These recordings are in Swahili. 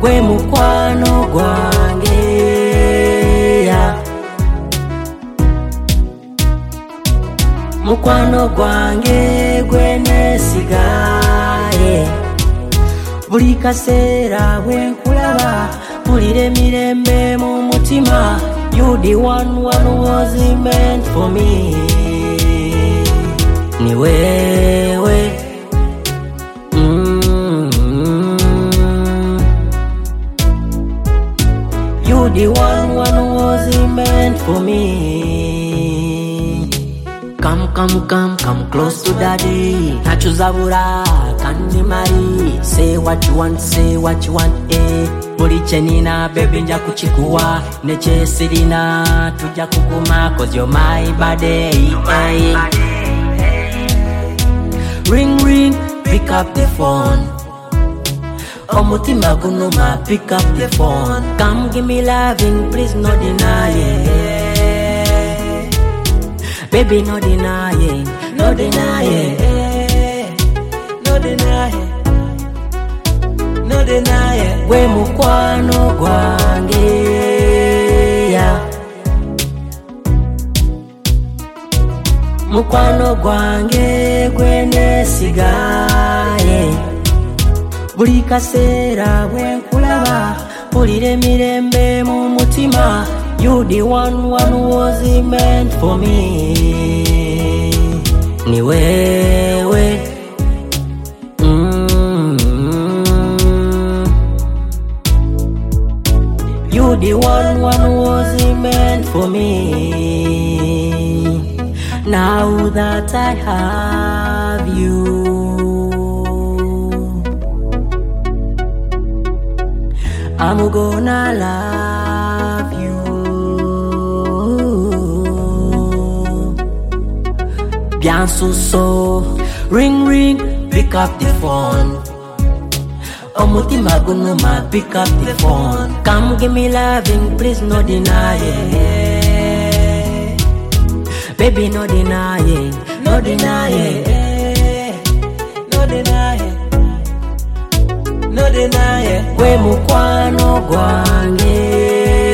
gwe mukwano gwange, mukwano gwange gwe nesigaye. Buli kaseera bwe nkulaba mpulira emirembe mu mutima. You the one who was meant for me. Ni wewe, you the one who was meant for me. Come close to daddy. Nachuzabura kandi mari. Say what you want, eh. Buli chenina baby nja kuchikuwa. Neche sirina tuja kukuma, cause you're my body, eh. Ring, pick up the phone. Omutima gunuma, pick up the phone. Come give me loving, please no denying. Baby, no denying, no denying, no denying, no denying. Gwe mukwano gwange, mukwano gwange gwe nesigaye. Buli kaseera bwe nkulaba mpulira emirembe mu mutima. You the one who was meant for me. Ni wewe, you the one who was meant for me. Now that I have you, I'm gonna love you. Bien so, ring, pick up the phone. Omutima gunuma, pick up the phone. Come give me loving, please no denying. Baby, no denying, no denying, no denying, no denying. Gwe mukwano gwange,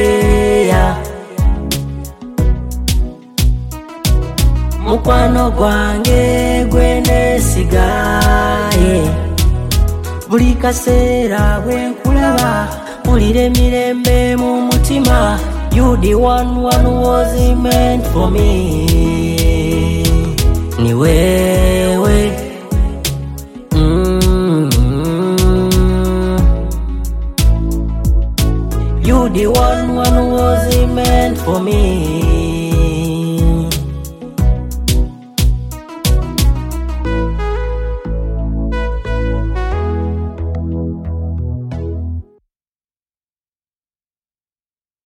mukwano gwange gwe nesigaye. Buli kaseera bwe nkulaba mpulira emirembe mu mutima. You the one who was meant for me. Ni wewe, you the one who was meant for me.